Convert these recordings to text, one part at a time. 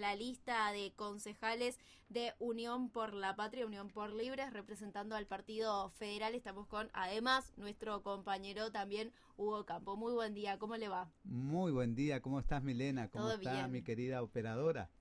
la lista de concejales de Unión por la Patria, Unión por Libres, representando al Partido Federal. Estamos con, además, nuestro compañero también, Hugo Campo. Muy buen día, ¿cómo le va? Muy buen día, ¿cómo estás, Milena? ¿Cómo Todo está bien. mi querida operadora?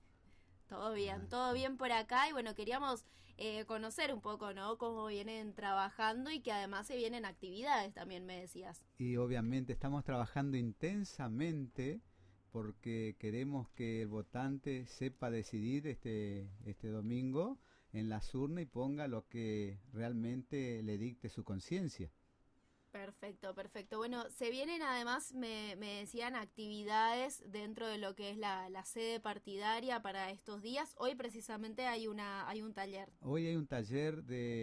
Todo bien por acá y bueno, queríamos conocer un poco, ¿no? Cómo vienen trabajando y que además se vienen actividades también, me decías. Y obviamente estamos trabajando intensamente porque queremos que el votante sepa decidir este domingo en las urnas y ponga lo que realmente le dicte su conciencia. Perfecto, perfecto. Bueno, se vienen además, me decían, actividades dentro de lo que es la sede partidaria para estos días. Hoy precisamente hay un taller. Hoy hay un taller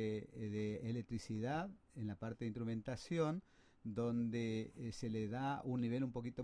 de electricidad en la parte de instrumentación donde se le da un nivel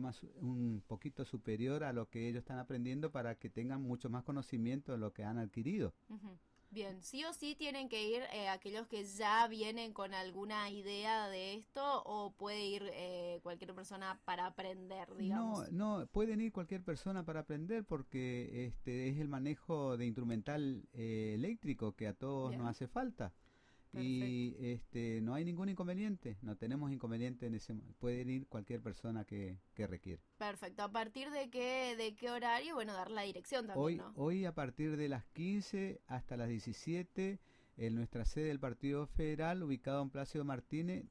un poquito superior a lo que ellos están aprendiendo para que tengan mucho más conocimiento de lo que han adquirido. Ujú. Bien, sí o sí tienen que ir aquellos que ya vienen con alguna idea de esto o puede ir cualquier persona para aprender, digamos. No, pueden ir cualquier persona para aprender porque es el manejo de instrumental eléctrico que a todos nos Bien, hace falta. perfecto. Y no hay ningún inconveniente, no tenemos inconveniente puede ir cualquier persona que requiere. Perfecto. ¿A partir de qué horario? Bueno, dar la dirección también, ¿no? Hoy a partir de las 15 hasta las 17 en nuestra sede del Partido Federal, ubicado en Plácido Martínez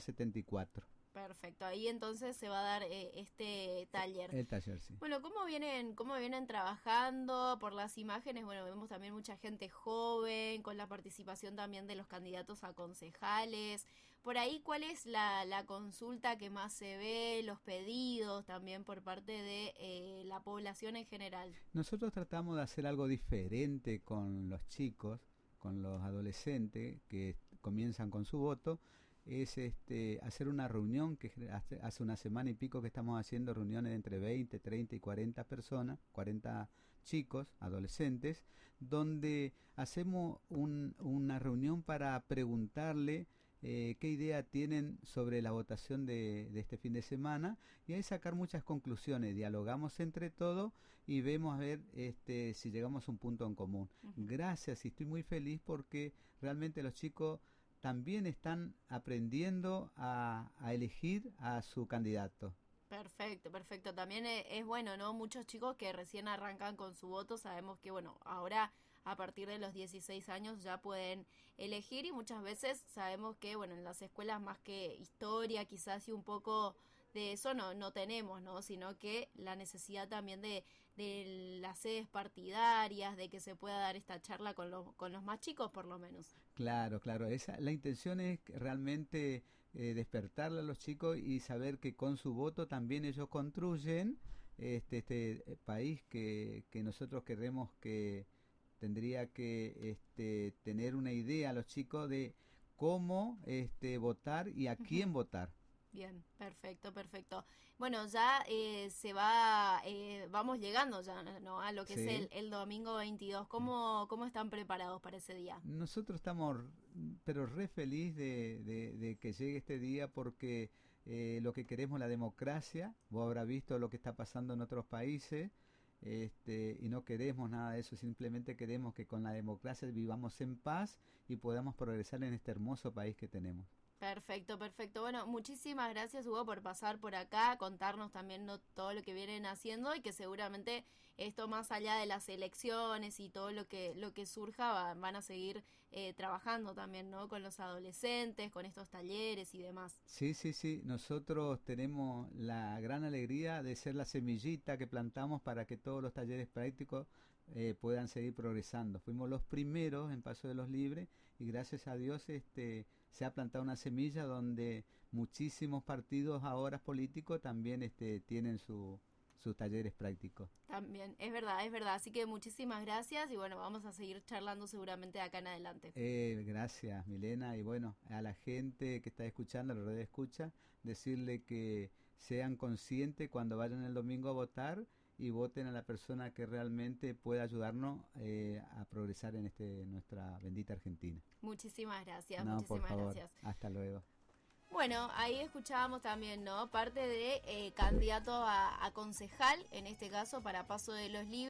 1274. Perfecto, ahí entonces se va a dar este taller. El taller, sí. Bueno, cómo vienen trabajando por las imágenes? Bueno, vemos también mucha gente joven, con la participación también de los candidatos a concejales. Por ahí, ¿cuál es la consulta que más se ve, los pedidos también por parte de la población en general? Nosotros tratamos de hacer algo diferente con los chicos, con los adolescentes que comienzan con su voto, es hacer una reunión que hace una semana y pico que estamos haciendo reuniones de entre 20, 30 y 40 personas, 40 chicos, adolescentes, donde hacemos una reunión para preguntarle qué idea tienen sobre la votación de este fin de semana y ahí sacar muchas conclusiones, dialogamos entre todos y vemos a ver si llegamos a un punto en común. Uh-huh. Gracias y estoy muy feliz porque realmente los chicos también están aprendiendo a elegir a su candidato. Perfecto, perfecto. También es bueno, ¿no? Muchos chicos que recién arrancan con su voto, sabemos que, bueno, ahora a partir de los 16 años ya pueden elegir y muchas veces sabemos que, bueno, en las escuelas más que historia, quizás y un poco de eso no tenemos, ¿no? Sino que la necesidad también de las sedes partidarias, de que se pueda dar esta charla con los más chicos, por lo menos. Claro, claro. La intención es realmente despertarle a los chicos y saber que con su voto también ellos construyen este país que nosotros queremos que tendría que tener una idea a los chicos de cómo votar y a quién votar. Bien, perfecto, perfecto. Bueno, ya vamos llegando ya, ¿no? A lo que Sí. es el domingo 22. ¿Cómo están preparados para ese día? Nosotros estamos, pero re feliz de que llegue este día porque lo que queremos es la democracia. Vos habrás visto lo que está pasando en otros países y no queremos nada de eso, simplemente queremos que con la democracia vivamos en paz y podamos progresar en este hermoso país que tenemos. Perfecto, perfecto. Bueno, muchísimas gracias, Hugo, por pasar por acá, contarnos también todo lo que vienen haciendo y que seguramente esto más allá de las elecciones y todo lo que surja van a seguir trabajando también, ¿no? Con los adolescentes, con estos talleres y demás. Sí, sí, sí. Nosotros tenemos la gran alegría de ser la semillita que plantamos para que todos los talleres prácticos puedan seguir progresando. Fuimos los primeros en Paso de los Libres y gracias a Dios se ha plantado una semilla donde muchísimos partidos ahora políticos también tienen sus talleres prácticos. También, es verdad, es verdad. Así que muchísimas gracias y bueno, vamos a seguir charlando seguramente de acá en adelante. Gracias, Milena. Y bueno, a la gente que está escuchando, a la red de escucha, decirle que sean conscientes cuando vayan el domingo a votar y voten a la persona que realmente pueda ayudarnos a progresar en nuestra bendita Argentina. Muchísimas gracias, No, muchísimas por favor. gracias. Hasta luego. Bueno, ahí escuchábamos también, ¿no? Parte de candidato a concejal, en este caso para Paso de los Libres.